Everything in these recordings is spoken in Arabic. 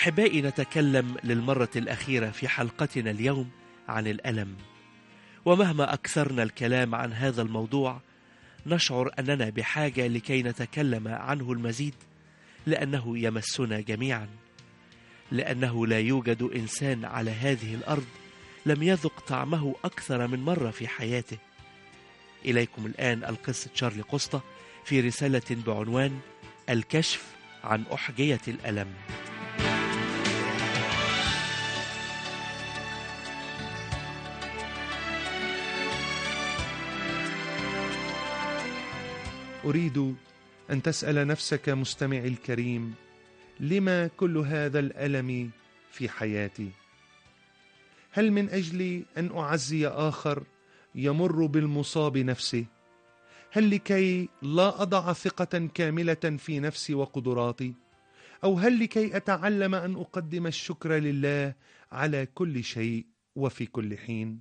أحبائي، نتكلم للمرة الأخيرة في حلقتنا اليوم عن الألم، ومهما أكثرنا الكلام عن هذا الموضوع نشعر أننا بحاجة لكي نتكلم عنه المزيد، لأنه يمسنا جميعا، لأنه لا يوجد إنسان على هذه الأرض لم يذق طعمه أكثر من مرة في حياته. إليكم الآن القس تشارلي قسطة في رسالة بعنوان الكشف عن أحجية الألم. أريد أن تسأل نفسك مستمعي الكريم: لما كل هذا الألم في حياتي؟ هل من أجل أن أعزي آخر يمر بالمصاب نفسه؟ هل لكي لا أضع ثقة كاملة في نفسي وقدراتي؟ أو هل لكي أتعلم أن أقدم الشكر لله على كل شيء وفي كل حين؟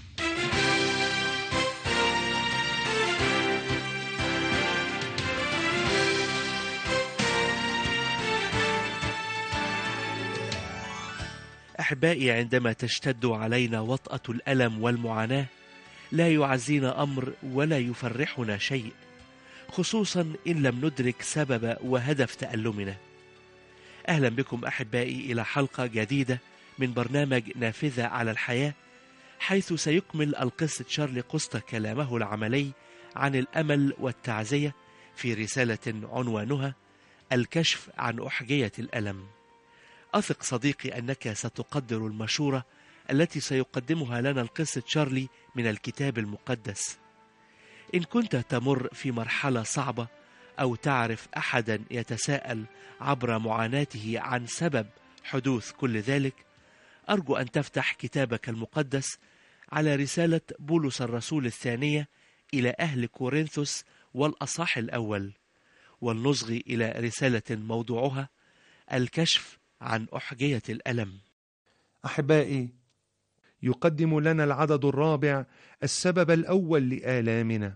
أحبائي، عندما تشتد علينا وطأة الألم والمعاناة لا يعزينا أمر ولا يفرحنا شيء، خصوصا إن لم ندرك سبب وهدف تألمنا. أهلا بكم أحبائي إلى حلقة جديدة من برنامج نافذة على الحياة، حيث سيكمل القس تشارلي قسطة كلامه العملي عن الأمل والتعزية في رسالة عنوانها الكشف عن أحجية الألم. أثق صديقي أنك ستقدر المشورة التي سيقدمها لنا القس تشارلي من الكتاب المقدس. إن كنت تمر في مرحلة صعبة أو تعرف أحدا يتساءل عبر معاناته عن سبب حدوث كل ذلك، أرجو أن تفتح كتابك المقدس على رسالة بولس الرسول الثانية إلى أهل كورنثوس والأصحاح الأول، ولنصغي إلى رسالة موضوعها الكشف عن أحجية الألم. أحبائي، يقدم لنا العدد الرابع السبب الأول لآلامنا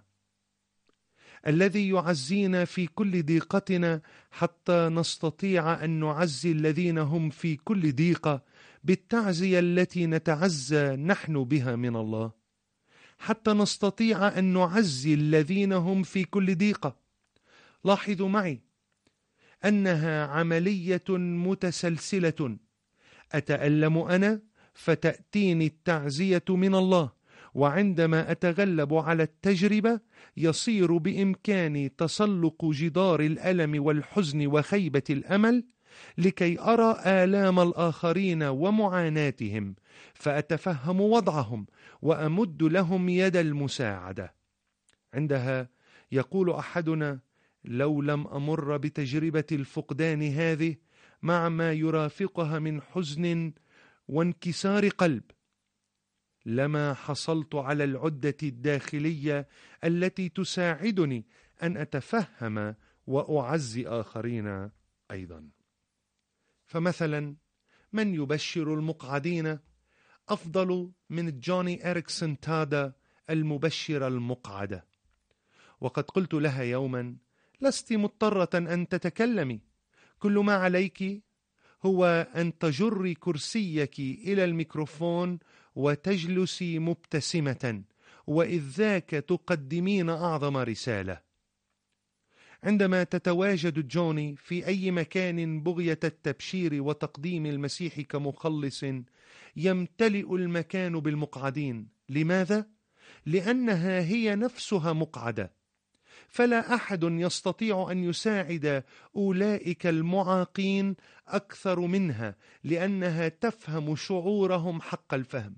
الذي يعزينا في كل ضيقتنا، حتى نستطيع أن نعزي الذين هم في كل ضيقة بالتعزية التي نتعزى نحن بها من الله. حتى نستطيع أن نعزي الذين هم في كل ضيقة. لاحظوا معي أنها عملية متسلسلة. أتألم أنا فتأتيني التعزية من الله، وعندما أتغلب على التجربة يصير بإمكاني تسلق جدار الألم والحزن وخيبة الأمل لكي أرى آلام الآخرين ومعاناتهم، فأتفهم وضعهم وأمد لهم يد المساعدة. عندها يقول أحدنا: لو لم أمر بتجربة الفقدان هذه مع ما يرافقها من حزن وانكسار قلب، لما حصلت على العدة الداخلية التي تساعدني أن أتفهم وأعزي آخرين أيضا. فمثلا من يبشر المقعدين أفضل من جوني إريكسون تادا المبشر المقعدة؟ وقد قلت لها يوما: لست مضطرة أن تتكلمي، كل ما عليك هو أن تجري كرسيك إلى الميكروفون وتجلسي مبتسمة، وإذ ذاك تقدمين أعظم رسالة. عندما تتواجد جوني في أي مكان بغية التبشير وتقديم المسيح كمخلص، يمتلئ المكان بالمقعدين. لماذا؟ لأنها هي نفسها مقعدة، فلا أحد يستطيع أن يساعد أولئك المعاقين أكثر منها، لأنها تفهم شعورهم حق الفهم.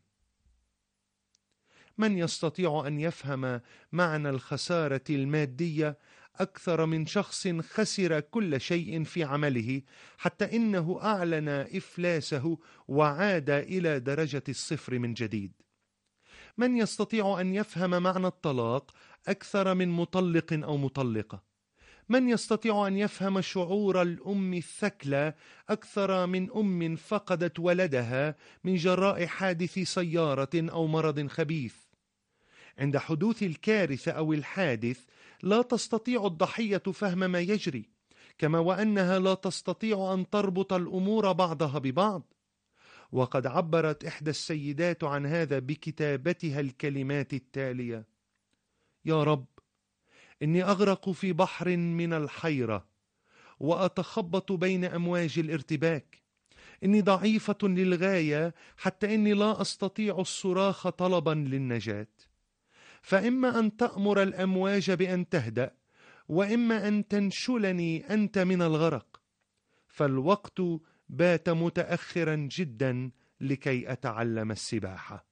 من يستطيع أن يفهم معنى الخسارة المادية أكثر من شخص خسر كل شيء في عمله، حتى إنه أعلن إفلاسه وعاد إلى درجة الصفر من جديد؟ من يستطيع أن يفهم معنى الطلاق أكثر من مطلق أو مطلقة؟ من يستطيع أن يفهم شعور الأم الثكلى أكثر من أم فقدت ولدها من جراء حادث سيارة أو مرض خبيث؟ عند حدوث الكارثة أو الحادث لا تستطيع الضحية فهم ما يجري، كما وأنها لا تستطيع أن تربط الأمور بعضها ببعض. وقد عبرت إحدى السيدات عن هذا بكتابتها الكلمات التالية: يا رب، إني أغرق في بحر من الحيرة وأتخبط بين أمواج الارتباك. إني ضعيفة للغاية حتى إني لا أستطيع الصراخ طلبا للنجاة. فإما أن تأمر الأمواج بأن تهدأ، وإما أن تنشلني أنت من الغرق، فالوقت بات متأخرا جدا لكي أتعلم السباحة.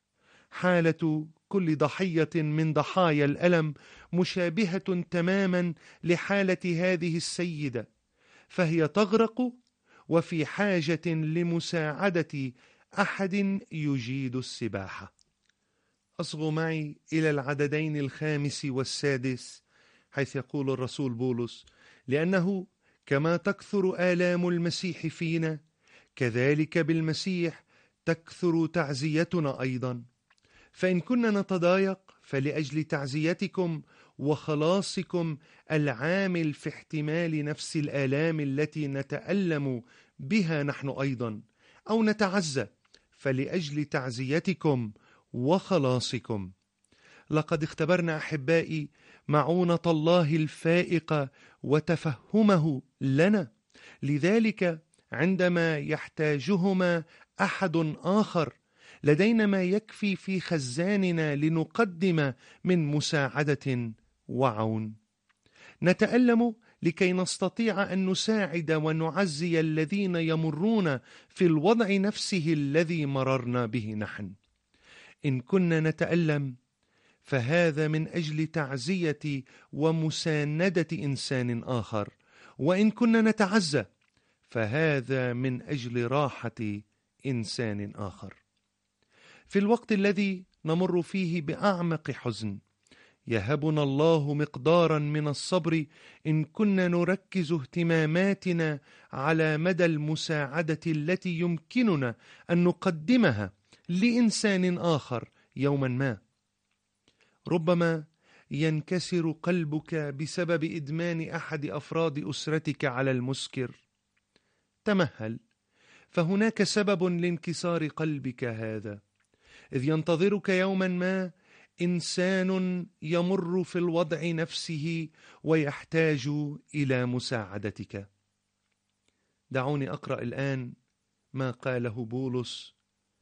حالة كل ضحية من ضحايا الألم مشابهة تماما لحالة هذه السيدة، فهي تغرق وفي حاجة لمساعدة أحد يجيد السباحة. أصغوا معي إلى العددين 5 و6، حيث يقول الرسول بولس: لأنه كما تكثر آلام المسيح فينا، كذلك بالمسيح تكثر تعزيتنا أيضا. فإن كنا نتضايق فلأجل تعزيتكم وخلاصكم العامل في احتمال نفس الآلام التي نتألم بها نحن أيضا، أو نتعزى فلأجل تعزيتكم وخلاصكم. لقد اختبرنا أحبائي معونة الله الفائقة وتفهمه لنا، لذلك عندما يحتاجهما أحد آخر لدينا ما يكفي في خزاننا لنقدم من مساعدة وعون. نتألم لكي نستطيع أن نساعد ونعزي الذين يمرون في الوضع نفسه الذي مررنا به نحن. إن كنا نتألم فهذا من أجل تعزية ومساندة إنسان آخر، وإن كنا نتعزى فهذا من أجل راحة إنسان آخر. في الوقت الذي نمر فيه بأعمق حزن يهبنا الله مقدارا من الصبر إن كنا نركز اهتماماتنا على مدى المساعدة التي يمكننا أن نقدمها لإنسان آخر يوما ما. ربما ينكسر قلبك بسبب إدمان أحد أفراد أسرتك على المسكر. تمهل، فهناك سبب لانكسار قلبك هذا، إذ ينتظرك يوما ما إنسان يمر في الوضع نفسه ويحتاج إلى مساعدتك. دعوني أقرأ الآن ما قاله بولس: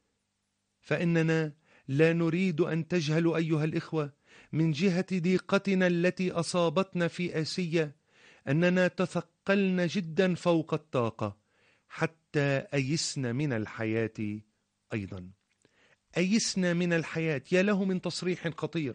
فإننا لا نريد أن تجهلوا أيها الإخوة من جهة ضيقتنا التي أصابتنا في آسيا أننا تثقلنا جدا فوق الطاقة حتى أيسنا من الحياة أيضا. أيسنا من الحياة، يا له من تصريح خطير.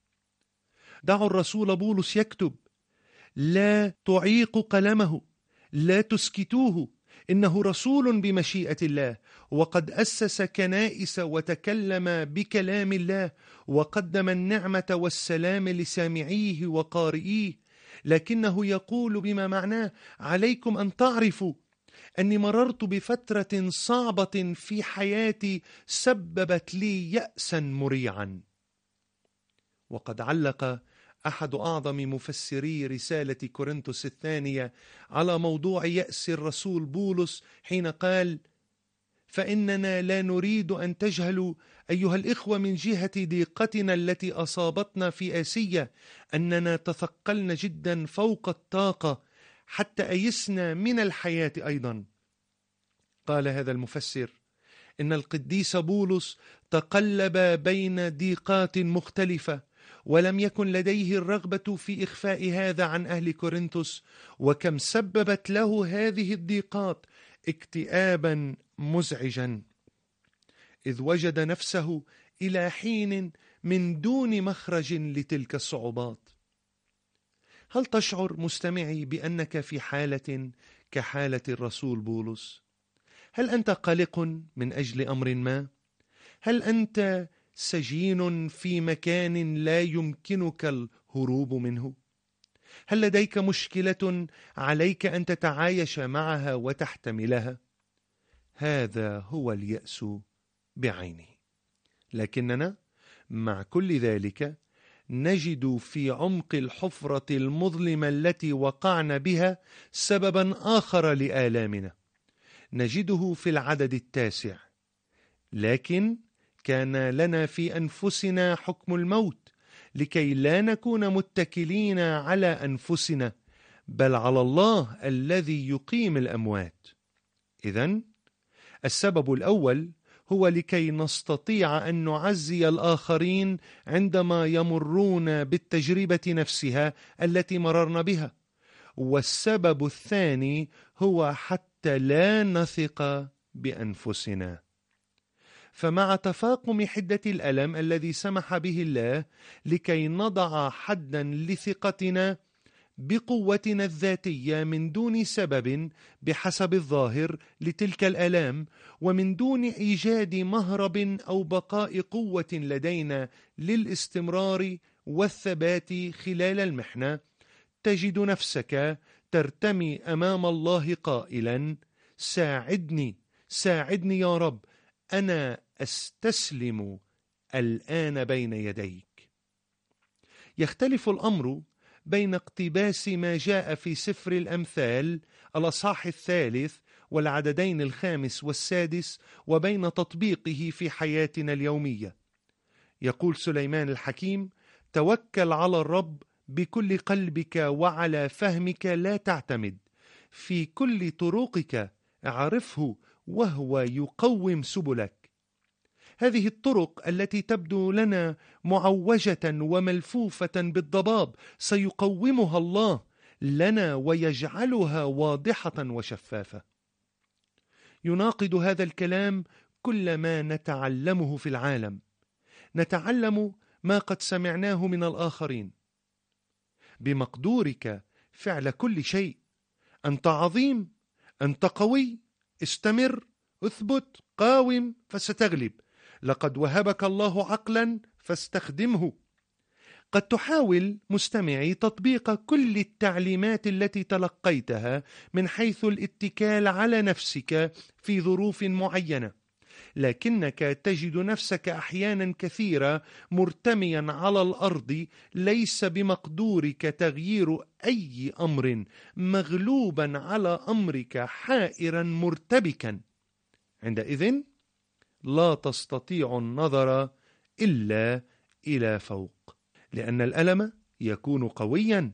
دعوا الرسول بولس يكتب: لا تعيق قلمه، لا تسكتوه، إنه رسول بمشيئة الله، وقد أسس كنائس وتكلم بكلام الله، وقدم النعمة والسلام لسامعيه وقارئيه، لكنه يقول بما معناه: عليكم أن تعرفوا أني مررت بفترة صعبة في حياتي سببت لي يأسا مريعا. وقد علق أحد أعظم مفسري رسالة كورنثوس الثانية على موضوع يأس الرسول بولس حين قال: فإننا لا نريد أن تجهلوا أيها الإخوة من جهة ضيقتنا التي أصابتنا في آسيا أننا تثقلنا جدا فوق الطاقة حتى أيسنا من الحياة أيضا. قال هذا المفسر إن القديس بولس تقلب بين ضيقات مختلفة، ولم يكن لديه الرغبة في إخفاء هذا عن أهل كورنثوس، وكم سببت له هذه الضيقات اكتئابا مزعجا، إذ وجد نفسه إلى حين من دون مخرج لتلك الصعوبات. هل تشعر مستمعي بأنك في حالة كحالة الرسول بولس؟ هل أنت قلق من أجل أمر ما؟ هل أنت سجين في مكان لا يمكنك الهروب منه؟ هل لديك مشكلة عليك أن تتعايش معها وتحتملها؟ هذا هو اليأس بعينه. لكننا مع كل ذلك نجد في عمق الحفرة المظلمة التي وقعنا بها سببا آخر لآلامنا، نجده في العدد 9: لكن كان لنا في أنفسنا حكم الموت، لكي لا نكون متكلين على أنفسنا، بل على الله الذي يقيم الأموات. إذن السبب الأول هو لكي نستطيع أن نعزي الآخرين عندما يمرون بالتجربة نفسها التي مررنا بها، والسبب الثاني هو حتى لا نثق بأنفسنا. فمع تفاقم حدة الألم الذي سمح به الله لكي نضع حدا لثقتنا بقوتنا الذاتية من دون سبب بحسب الظاهر لتلك الآلام، ومن دون إيجاد مهرب أو بقاء قوة لدينا للاستمرار والثبات خلال المحنة، تجد نفسك ترتمي أمام الله قائلا: ساعدني ساعدني يا رب، أنا أستسلم الآن بين يديك. يختلف الأمر بين اقتباس ما جاء في سفر الأمثال الأصحاح 3 والعددين 5 و6 وبين تطبيقه في حياتنا اليومية. يقول سليمان الحكيم: توكل على الرب بكل قلبك وعلى فهمك لا تعتمد، في كل طرقك اعرفه وهو يقوم سبلك. هذه الطرق التي تبدو لنا معوجة وملفوفة بالضباب سيقومها الله لنا ويجعلها واضحة وشفافة. يناقض هذا الكلام كل ما نتعلمه في العالم. نتعلم ما قد سمعناه من الآخرين: بمقدورك فعل كل شيء، أنت عظيم، أنت قوي، استمر، اثبت، قاوم فستغلب، لقد وهبك الله عقلا فاستخدمه. قد تحاول مستمعي تطبيق كل التعليمات التي تلقيتها من حيث الاتكال على نفسك في ظروف معينة، لكنك تجد نفسك أحيانا كثيرة مرتميا على الأرض، ليس بمقدورك تغيير أي أمر، مغلوبا على أمرك، حائرا مرتبكا. عندئذ لا تستطيع النظر إلا إلى فوق، لأن الألم يكون قويا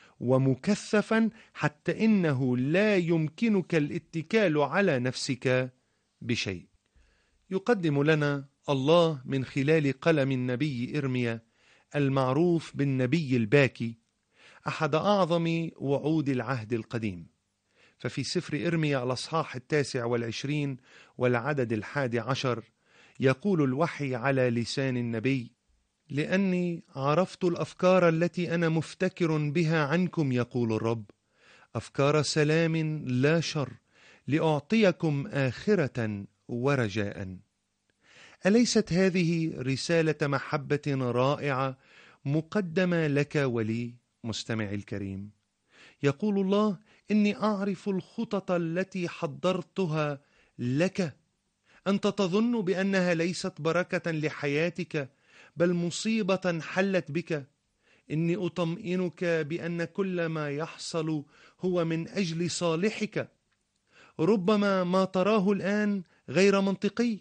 ومكثفا حتى إنه لا يمكنك الاتكال على نفسك بشيء. يقدم لنا الله من خلال قلم النبي إرميا المعروف بالنبي الباكي أحد أعظم وعود العهد القديم. ففي سفر إرميا الأصحاح 29 والعدد 11 يقول الوحي على لسان النبي: لأني عرفت الأفكار التي أنا مفتكر بها عنكم، يقول الرب، أفكار سلام لا شر، لأعطيكم آخرة ورجاء. أليست هذه رسالة محبة رائعة مقدمة لك ولي مستمعي الكريم؟ يقول الله: إني أعرف الخطط التي حضرتها لك. أنت تظن بأنها ليست بركة لحياتك بل مصيبة حلت بك. إني أطمئنك بأن كل ما يحصل هو من أجل صالحك. ربما ما تراه الآن غير منطقي.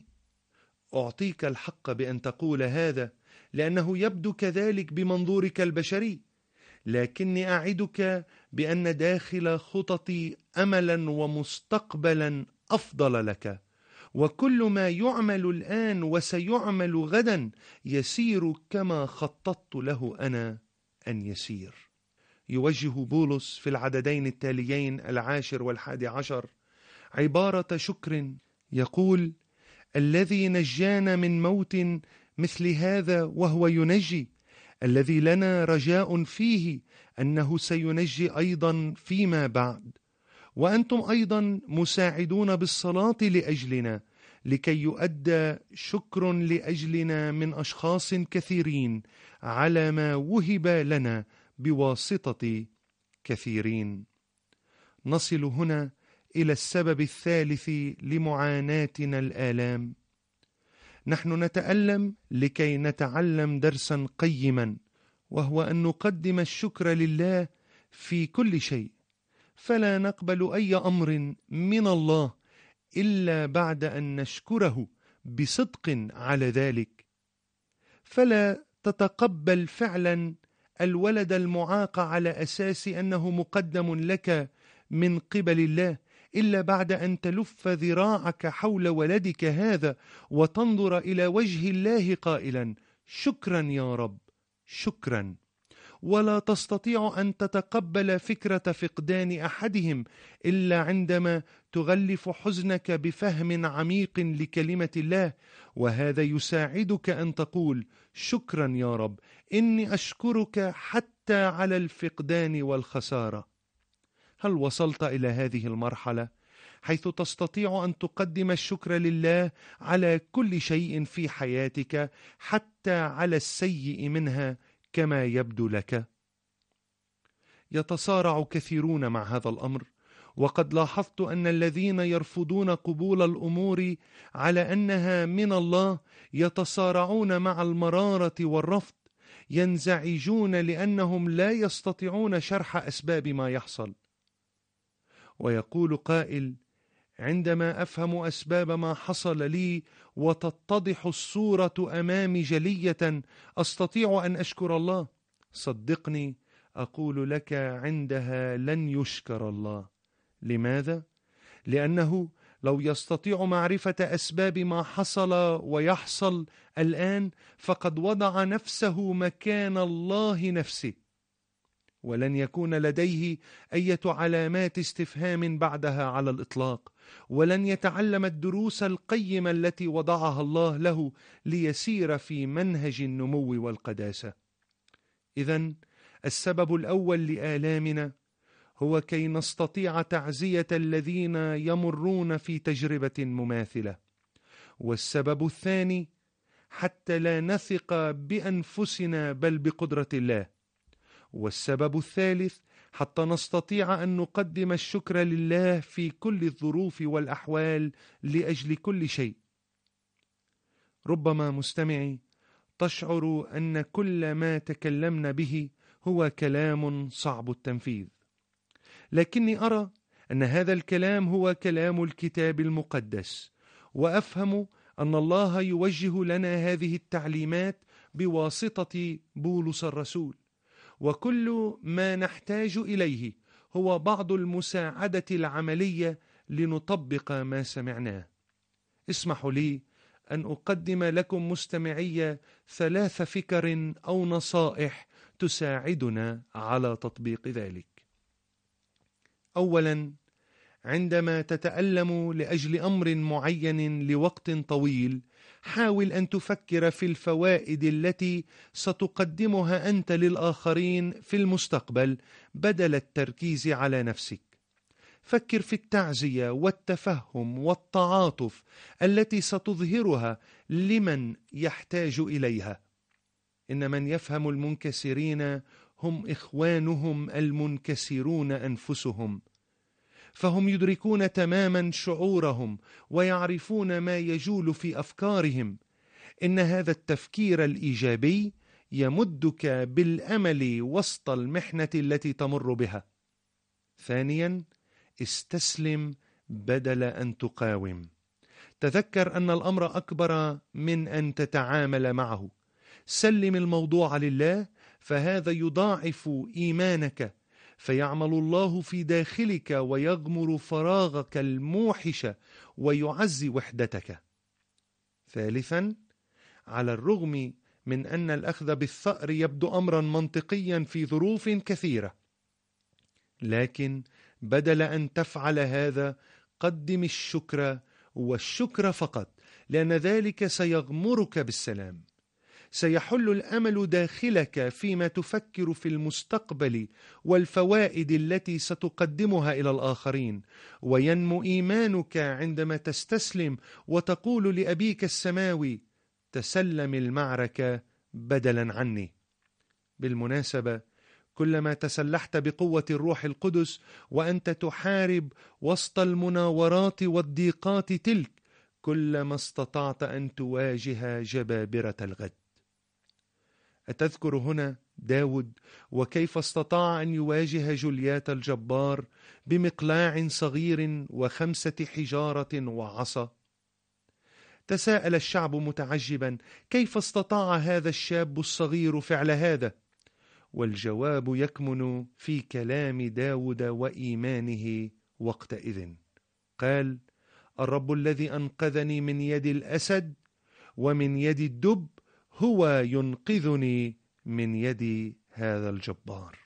أعطيك الحق بأن تقول هذا لأنه يبدو كذلك بمنظورك البشري، لكني أعدك بأن داخل خططي أملا ومستقبلا أفضل لك، وكل ما يعمل الآن وسيعمل غدا يسير كما خططت له أنا أن يسير. يوجه بولس في العددين التاليين 10 و11 عبارة شكر، يقول: الذي نجانا من موت مثل هذا وهو ينجي، الذي لنا رجاء فيه أنه سينجي أيضا فيما بعد، وأنتم أيضا مساعدون بالصلاة لأجلنا، لكي يؤدى شكر لأجلنا من أشخاص كثيرين على ما وهب لنا بواسطة كثيرين. نصل هنا إلى السبب الثالث لمعاناتنا الآلام. نحن نتألم لكي نتعلم درسا قيما، وهو أن نقدم الشكر لله في كل شيء، فلا نقبل أي أمر من الله إلا بعد أن نشكره بصدق على ذلك. فلا تتقبل فعلا الولد المعاق على أساس أنه مقدم لك من قبل الله إلا بعد أن تلف ذراعك حول ولدك هذا وتنظر إلى وجه الله قائلا: شكرا يا رب، شكرا. ولا تستطيع أن تتقبل فكرة فقدان أحدهم إلا عندما تغلف حزنك بفهم عميق لكلمة الله، وهذا يساعدك أن تقول: شكرا يا رب، إني أشكرك حتى على الفقدان والخسارة. هل وصلت إلى هذه المرحلة حيث تستطيع أن تقدم الشكر لله على كل شيء في حياتك حتى على السيء منها كما يبدو لك؟ يتصارع كثيرون مع هذا الأمر، وقد لاحظت أن الذين يرفضون قبول الأمور على أنها من الله يتصارعون مع المرارة والرفض، ينزعجون لأنهم لا يستطيعون شرح أسباب ما يحصل. ويقول قائل: عندما أفهم أسباب ما حصل لي وتتضح الصورة أمامي جلية أستطيع أن أشكر الله. صدقني أقول لك عندها لن يشكر الله. لماذا؟ لأنه لو يستطيع معرفة أسباب ما حصل ويحصل الآن فقد وضع نفسه مكان الله نفسه، ولن يكون لديه أي علامات استفهام بعدها على الإطلاق، ولن يتعلم الدروس القيمة التي وضعها الله له ليسير في منهج النمو والقداسة. إذن السبب الأول لآلامنا هو كي نستطيع تعزية الذين يمرون في تجربة مماثلة، والسبب الثاني حتى لا نثق بأنفسنا بل بقدرة الله، والسبب الثالث حتى نستطيع أن نقدم الشكر لله في كل الظروف والأحوال لأجل كل شيء. ربما مستمعي تشعر أن كل ما تكلمنا به هو كلام صعب التنفيذ، لكني أرى أن هذا الكلام هو كلام الكتاب المقدس، وأفهم أن الله يوجه لنا هذه التعليمات بواسطة بولس الرسول، وكل ما نحتاج إليه هو بعض المساعدة العملية لنطبق ما سمعناه. اسمحوا لي أن أقدم لكم مستمعي 3 فكر أو نصائح تساعدنا على تطبيق ذلك. أولا، عندما تتألم لأجل أمر معين لوقت طويل حاول أن تفكر في الفوائد التي ستقدمها أنت للآخرين في المستقبل بدل التركيز على نفسك. فكر في التعزية والتفهم والتعاطف التي ستظهرها لمن يحتاج إليها. إن من يفهم المنكسرين هم إخوانهم المنكسرون أنفسهم، فهم يدركون تماما شعورهم ويعرفون ما يجول في أفكارهم. إن هذا التفكير الإيجابي يمدك بالأمل وسط المحنة التي تمر بها. ثانيا، استسلم بدل أن تقاوم. تذكر أن الأمر أكبر من أن تتعامل معه. سلم الموضوع لله، فهذا يضاعف إيمانك، فيعمل الله في داخلك ويغمر فراغك الموحش ويعزي وحدتك. ثالثا، على الرغم من أن الأخذ بالثأر يبدو أمرا منطقيا في ظروف كثيرة، لكن بدل أن تفعل هذا قدم الشكر والشكر فقط، لأن ذلك سيغمرك بالسلام. سيحل الأمل داخلك فيما تفكر في المستقبل والفوائد التي ستقدمها إلى الآخرين، وينمو إيمانك عندما تستسلم وتقول لأبيك السماوي: تسلم المعركة بدلا عني. بالمناسبة، كلما تسلحت بقوة الروح القدس وأنت تحارب وسط المناورات والضيقات تلك، كلما استطعت أن تواجه جبابرة الغد. أتذكر هنا داود وكيف استطاع أن يواجه جوليات الجبار بمقلاع صغير و5 حجارة وعصا. تساءل الشعب متعجبا كيف استطاع هذا الشاب الصغير فعل هذا؟ والجواب يكمن في كلام داود وإيمانه وقتئذ. قال: الرب الذي أنقذني من يد الأسد ومن يد الدب هو ينقذني من يد هذا الجبار.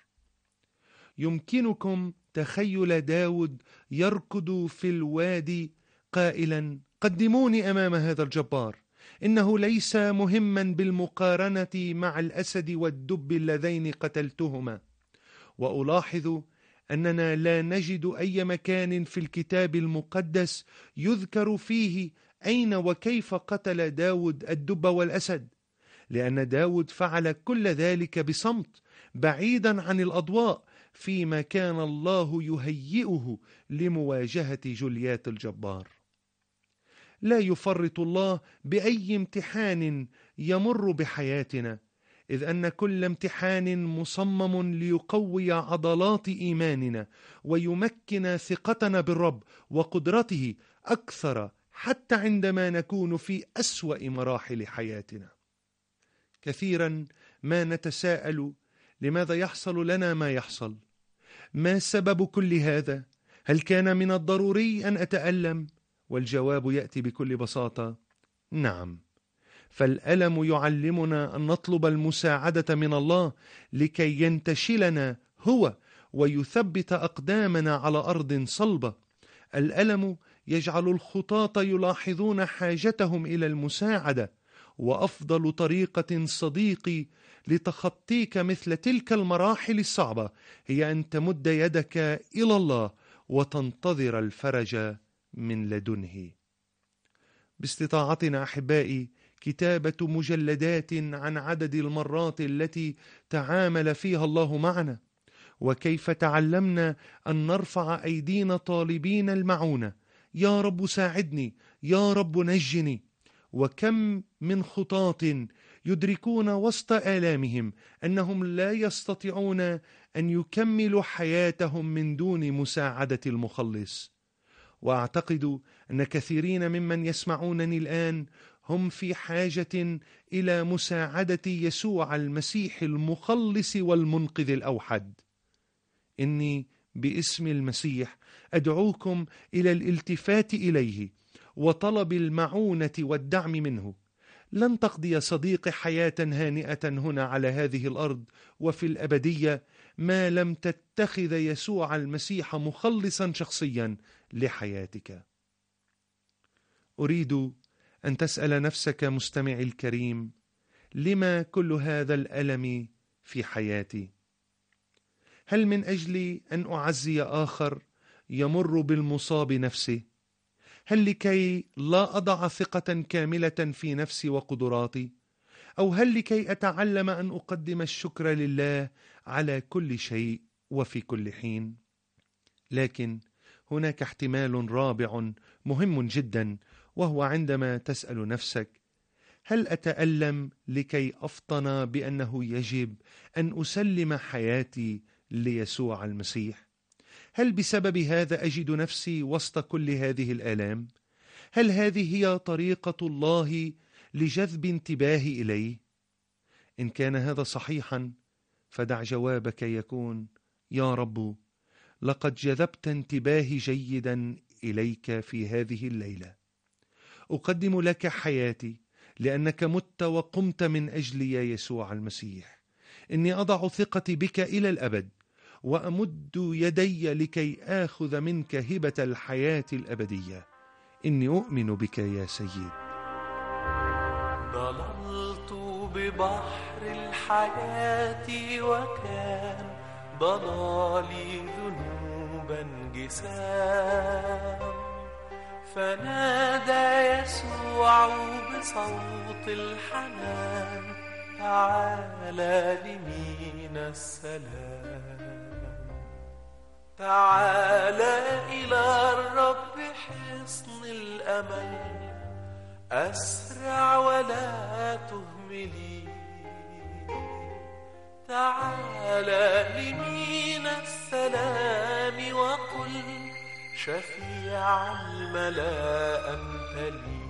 يمكنكم تخيل داود يركض في الوادي قائلا: قدموني أمام هذا الجبار، إنه ليس مهما بالمقارنة مع الأسد والدب اللذين قتلتهما. وألاحظ أننا لا نجد أي مكان في الكتاب المقدس يذكر فيه أين وكيف قتل داود الدب والأسد، لأن داود فعل كل ذلك بصمت بعيدا عن الأضواء، فيما كان الله يهيئه لمواجهة جوليات الجبار. لا يفرط الله بأي امتحان يمر بحياتنا، إذ أن كل امتحان مصمم ليقوي عضلات إيماننا ويمكن ثقتنا بالرب وقدرته أكثر حتى عندما نكون في أسوأ مراحل حياتنا. كثيرا ما نتساءل: لماذا يحصل لنا ما يحصل؟ ما سبب كل هذا؟ هل كان من الضروري أن أتألم؟ والجواب يأتي بكل بساطة: نعم. فالألم يعلمنا أن نطلب المساعدة من الله لكي ينتشلنا هو ويثبت أقدامنا على أرض صلبة. الألم يجعل الخطاة يلاحظون حاجتهم إلى المساعدة، وأفضل طريقة صديقي لتخطيك مثل تلك المراحل الصعبة هي أن تمد يدك إلى الله وتنتظر الفرج من لدنه. باستطاعتنا أحبائي كتابة مجلدات عن عدد المرات التي تعامل فيها الله معنا، وكيف تعلمنا أن نرفع أيدينا طالبين المعونة: يا رب ساعدني، يا رب نجني. وكم من خطاة يدركون وسط آلامهم أنهم لا يستطيعون أن يكملوا حياتهم من دون مساعدة المخلص. وأعتقد أن كثيرين ممن يسمعونني الآن هم في حاجة إلى مساعدة يسوع المسيح المخلص والمنقذ الأوحد. إني باسم المسيح أدعوكم إلى الالتفات إليه وطلب المعونة والدعم منه. لن تقضي صديقي حياة هانئة هنا على هذه الأرض وفي الأبدية ما لم تتخذ يسوع المسيح مخلصا شخصيا لحياتك. أريد أن تسأل نفسك مستمعي الكريم: لما كل هذا الألم في حياتي؟ هل من أجل أن أعزي آخر يمر بالمصاب نفسه؟ هل لكي لا أضع ثقة كاملة في نفسي وقدراتي؟ أو هل لكي أتعلم أن أقدم الشكر لله على كل شيء وفي كل حين؟ لكن هناك احتمال رابع مهم جدا، وهو عندما تسأل نفسك: هل أتألم لكي أفطن بأنه يجب أن أسلم حياتي ليسوع المسيح؟ هل بسبب هذا أجد نفسي وسط كل هذه الآلام؟ هل هذه هي طريقة الله لجذب انتباهي إليه؟ إن كان هذا صحيحا فدع جوابك يكون: يا رب، لقد جذبت انتباهي جيدا إليك في هذه الليلة. أقدم لك حياتي لأنك مت وقمت من أجلي يا يسوع المسيح. إني أضع ثقتي بك إلى الأبد، وأمد يدي لكي آخذ منك هبة الحياة الأبدية. إني أؤمن بك يا سيد. ضللت ببحر الحياة وكان ضلالي ذنوبا جسام، فنادى يسوع بصوت الحنان: تعالى لمين السلام. تعالى إلى الرب حصن الأمل، أسرع ولا تهملي. تعالى لمين السلام وقل شفيع الملا أنت لي.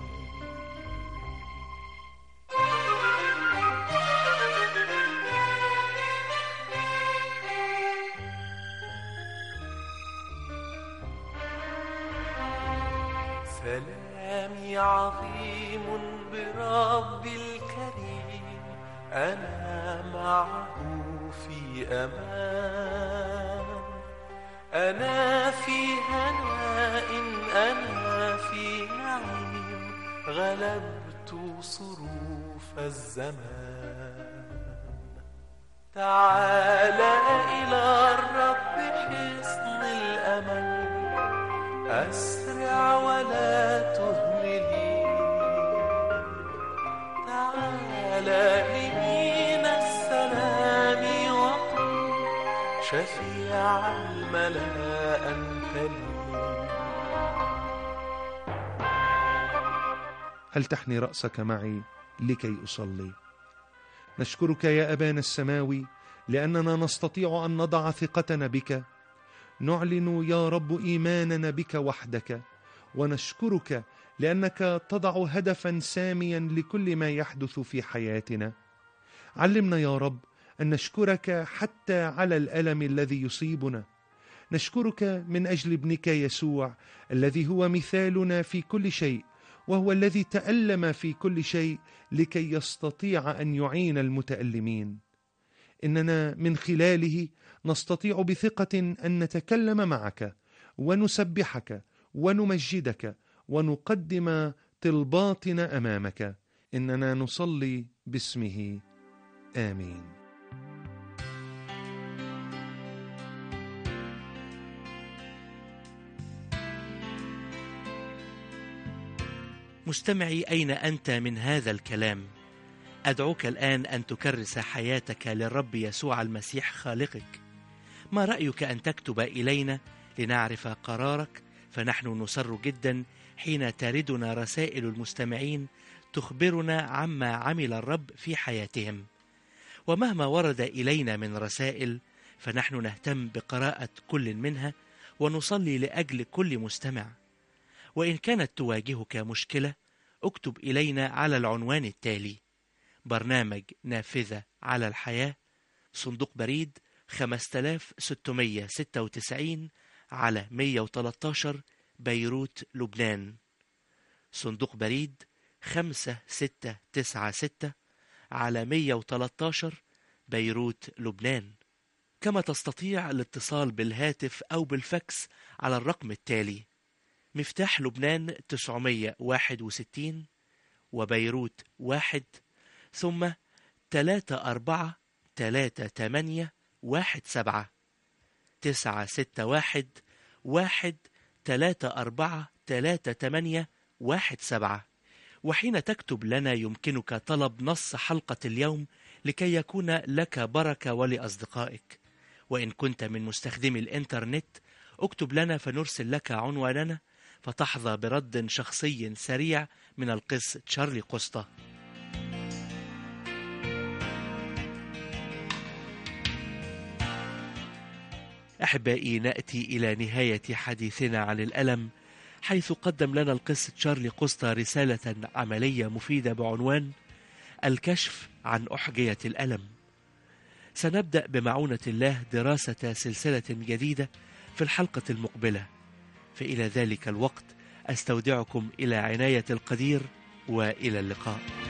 سلامي عظيم برب الكريم، أنا معه في أمان، أنا في هناء، أنا في نعيم، غلبت صروف الزمان. تعالى إلى الرب حصن الأمل، أسرع ولا تهملي. تعالى لمين السلام وقل شفيع الملا أنت لي. هل تحني رأسك معي لكي أصلي؟ نشكرك يا أبانا السماوي لأننا نستطيع أن نضع ثقتنا بك، نعلن يا رب إيماننا بك وحدك، ونشكرك لأنك تضع هدفا ساميا لكل ما يحدث في حياتنا. علمنا يا رب أن نشكرك حتى على الألم الذي يصيبنا. نشكرك من أجل ابنك يسوع الذي هو مثالنا في كل شيء، وهو الذي تألم في كل شيء لكي يستطيع أن يعين المتألمين. إننا من خلاله نستطيع بثقة أن نتكلم معك ونسبحك ونمجدك ونقدم طلباتنا أمامك. إننا نصلي باسمه، آمين. مستمعي، أين أنت من هذا الكلام؟ أدعوك الآن أن تكرس حياتك للرب يسوع المسيح خالقك. ما رأيك أن تكتب إلينا لنعرف قرارك؟ فنحن نسر جدا حين تردنا رسائل المستمعين تخبرنا عما عمل الرب في حياتهم. ومهما ورد إلينا من رسائل فنحن نهتم بقراءة كل منها ونصلي لأجل كل مستمع. وإن كانت تواجهك مشكلة اكتب إلينا على العنوان التالي: برنامج نافذة على الحياة، صندوق بريد 5696 على 113 بيروت لبنان. صندوق بريد 5696 على 113 بيروت لبنان. كما تستطيع الاتصال بالهاتف أو بالفاكس على الرقم التالي: مفتاح لبنان 961 وبيروت 1 ثم 343817 961-1343817. وحين تكتب لنا يمكنك طلب نص حلقة اليوم لكي يكون لك بركة ولأصدقائك. وإن كنت من مستخدمي الإنترنت اكتب لنا فنرسل لك عنواننا فتحظى برد شخصي سريع من القس تشارلي قسطة. أحبائي، نأتي إلى نهاية حديثنا عن الألم، حيث قدم لنا القس تشارلي قسطة رسالة عملية مفيدة بعنوان الكشف عن أحجية الألم. سنبدأ بمعونة الله دراسة سلسلة جديدة في الحلقة المقبلة. فإلى ذلك الوقت أستودعكم إلى عناية القدير، وإلى اللقاء.